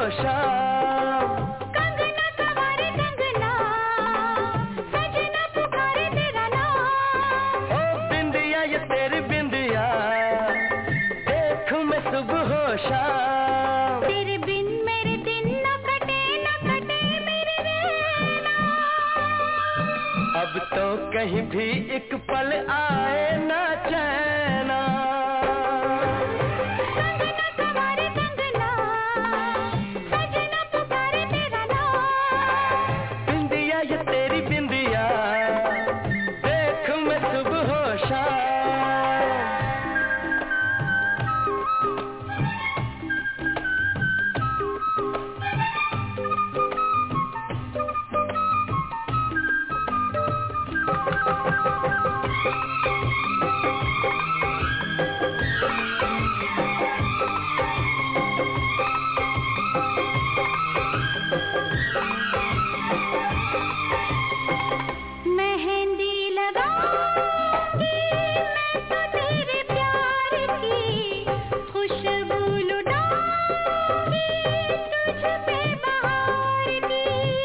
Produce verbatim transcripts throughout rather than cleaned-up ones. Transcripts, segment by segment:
शाम। कंगना सवारे कंगना, सजना पुकारे तेरा नाम। ओ बिंदिया ये तेरी बिंदिया, देखूं मैं सुबह हो शाम। तेरे बिन मेरे दिन न कटे न कटे मेरे रहना। अब तो कहीं भी एक पल आए ना चैना। कंगना सवारे कंगना, सजना पुकारे तेरा नाम। बिंदिया ये तेरी बिंदिया, देखूं मैं सुबह हो शाम। मेहंदी लगाऊंगी मैं तो तेरे प्यार की, खुशबू लुटाऊंगी तुझ पे बहार की।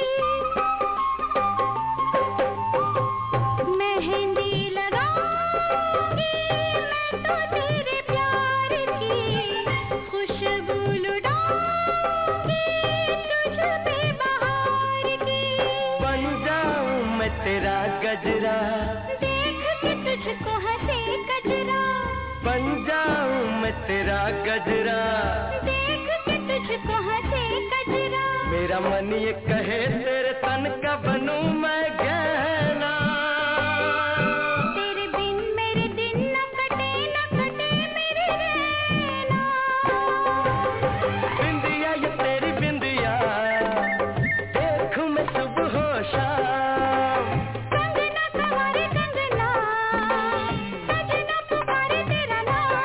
मेहंदी लगाऊंगी मैं तो तेरे प्यार की, खुशबू लुटाऊंगी तुझ पे बहार की। बन जाऊं मैं तेरा गजरा, देख के तुझको हंसे कजरा। बन जाऊं मैं तेरा गजरा। देख के तुझको हंसे कजरा। मेरा मन ये कहे तेरे तन का बनूं मैं गहना। तेरे बिन मेरे दिन न कटे न कटे मेरे रहना। बिंदिया ये तेरी बिंदिया, देखूं मैं सुबह हो शाम। कंगना सवारे कंगना, सजना पुकारे तेरा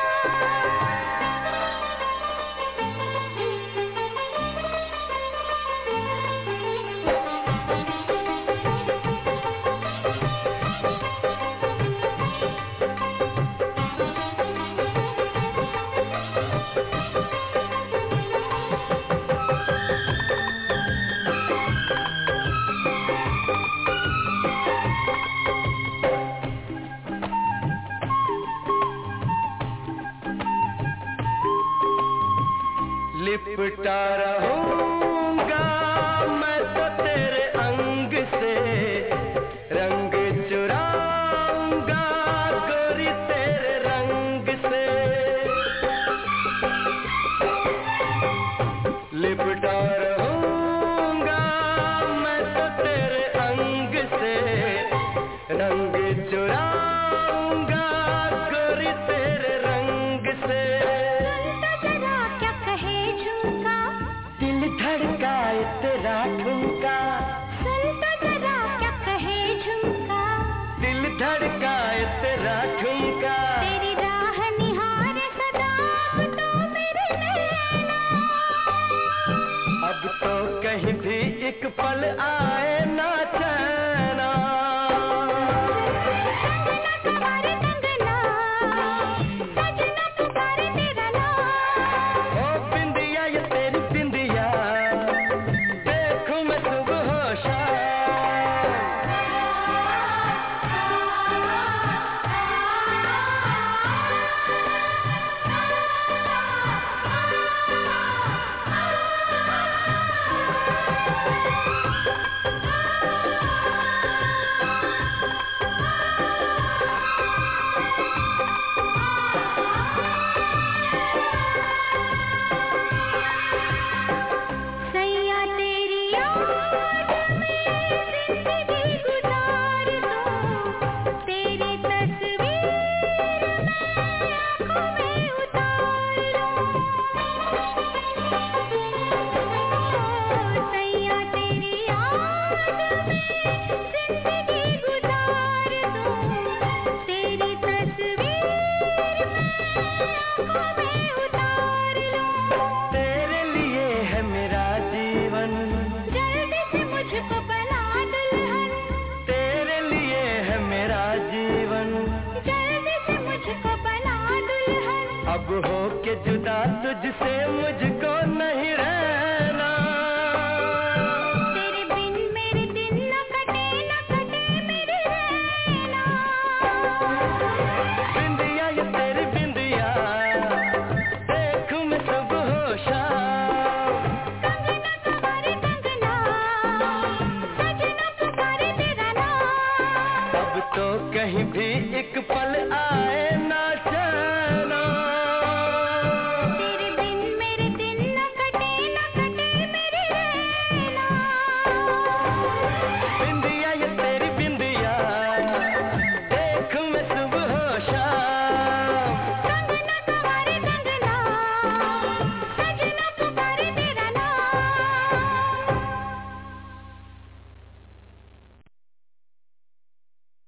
लिपटा रहूंगा मैं तो तेरे अंग से, रंग चुराऊंगा गोरी तेरे रंग से। लिपटा रहूंगा मैं तो तेरे अंग से, रंग चुराऊंगा गोरी तेरे रंग से। जरा क्या कहे झुमका, दिल धड़काए तेरा ठुमका। सुन तो जरा क्या कहे झुमका, दिल धड़काए तेरा ठुमका। तेरी राह निहारे सदा तो मेरे नैना। अब तो कहीं भी एक पल आए ना चैना। कंगना सवारे कंगना, सजना पुकारे तेरा नाम। ओ बिंदिया ये तेरी बिंदिया, देखूं मैं सुबह हो शाम। सैया तेरी याद में जिंदगी गुजार दूं, तेरी तस्वीर मैं आँखों में उतार लूं। सैया तेरी याद में जिंदगी गुजार दूं, तेरी तस्वीर मैं आँखों में उतार लूं। तेरे लिए है मेरा जीवन, जल्दी से मुझको बना दुल्हन। तेरे लिए है मेरा जीवन। जल्दी से मुझको बना दुल्हन। अब हो के जुदा तुझसे मुझको नहीं रहना। भी एक पल आए ना